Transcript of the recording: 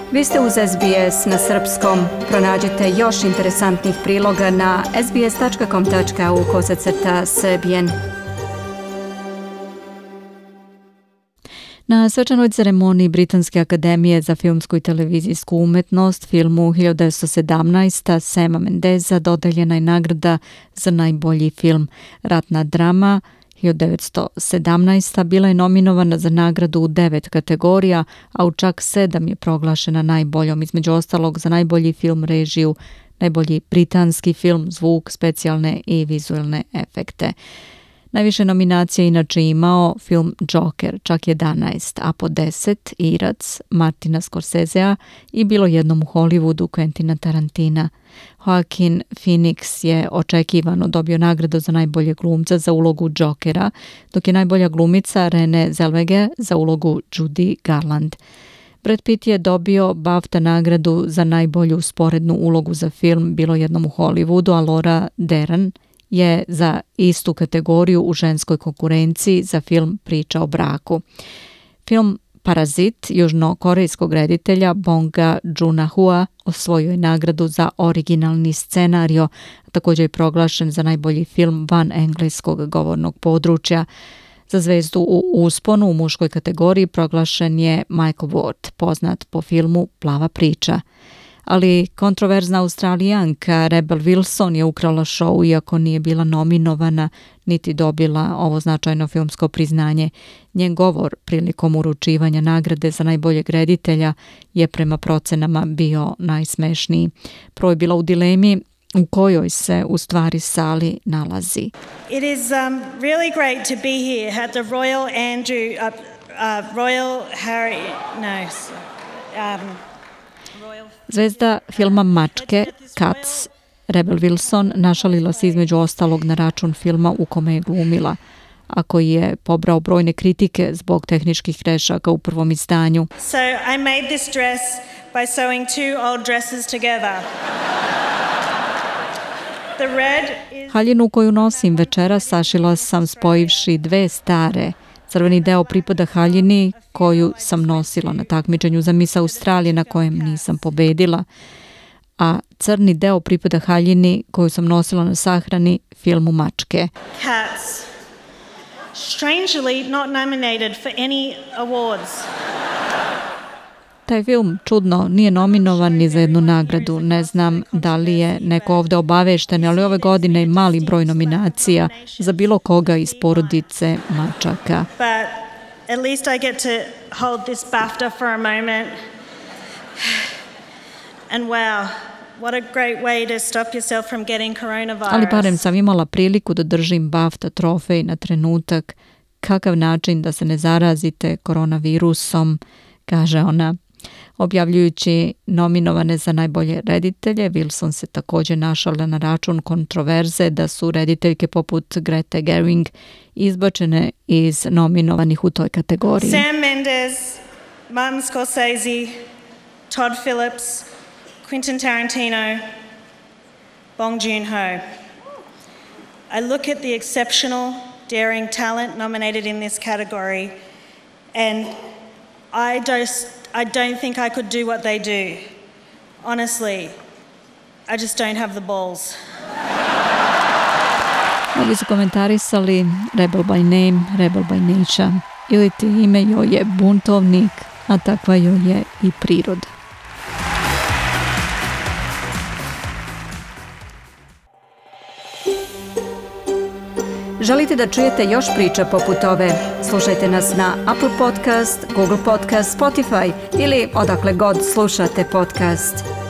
Vi ste uz SBS na srpskom. Pronađite još interesantnih priloga na sbs.com.au/srbijen. Na svečanoj ceremoniji Britanske akademije za filmsku i televizijsku umetnost filmu 1917 Sama Mendesa dodeljena je nagrada za najbolji film. Ratna drama 1917 bila je nominovana za nagradu u 9 kategorija, a u čak 7 je proglašena najboljom, između ostalog za najbolji film, režiju, najbolji britanski film, zvuk, specijalne i vizualne efekte. Najviše nominacija inače imao film Joker, čak 11, a po 10 Irac Martina Scorsesea i bilo jednom u Hollywoodu Quentina Tarantina. Joaquin Phoenix je očekivano dobio nagradu za najbolje glumca za ulogu Jokera, dok je najbolja glumica Renée Zellweger za ulogu Judy Garland. Brad Pitt je dobio BAFTA nagradu za najbolju sporednu ulogu za film Bilo jednom u Hollywoodu, a Laura Dern je za istu kategoriju u ženskoj konkurenciji za film Priča o braku. Film Parazit južnokorejskog reditelja Bonga Joon-hua osvojio je nagradu za originalni scenario, također je proglašen za najbolji film van engleskog govornog područja. Za zvezdu u usponu u muškoj kategoriji proglašen je Michael Ward, poznat po filmu Plava priča. Ali kontroverzna Australijanka Rebel Wilson je ukrala šou iako nije bila nominovana niti dobila ovo značajno filmsko priznanje. Njen govor prilikom uručivanja nagrade za najboljeg reditelja je prema procenama bio najsmešniji. Prvo je bila u dilemi u kojoj se u stvari sali nalazi. It is really great to be here at the Royal Harry Zvezda filma Mačke, Cats, Rebel Wilson našalila se između ostalog na račun filma u kome je glumila, a koji je pobrao brojne kritike zbog tehničkih grešaka u prvom izdanju. So I made this dress by sewing two old dresses together. The red is... Haljinu koju nosim večeras sašila sam spojivši dve stare. Crveni deo pripada haljini koju sam nosila na takmičenju za Miss Australije na kojem nisam pobedila, a crni deo pripada haljini koju sam nosila na sahrani filmu Mačke. Cats. Strangely not nominated for any awards. Taj film čudno nije nominovan ni za jednu nagradu. Ne znam da li je neko ovde obavešten, ali ove godine je mali broj nominacija za bilo koga iz porodice mačaka. But at least I get to hold this BAFTA for a moment. And wow, what a great way to stop yourself from getting coronavirus. Ali barem sam imala priliku da držim BAFTA trofej na trenutak. Kakav način da se ne zarazite koronavirusom, kaže ona. Objavljujući nominovane za najbolje reditelje, Wilson se također našala na račun kontroverze da su rediteljke poput Grete Gerwig izbačene iz nominovanih u toj kategoriji. Sam Mendes, Martin Scorsese, Todd Phillips, Quentin Tarantino, Bong Joon-ho. I look at the exceptional, daring talent nominated in this category and I don't think I could do what they do. Honestly, I just don't have the balls. Mnogi su komentarisali Rebel by name, Rebel by nature. Ili ti ime joj je buntovnik, a takva joj je i priroda. Želite da čujete još priča poput ove? Slušajte nas na Apple Podcast, Google Podcast, Spotify ili odakle god slušate podcast.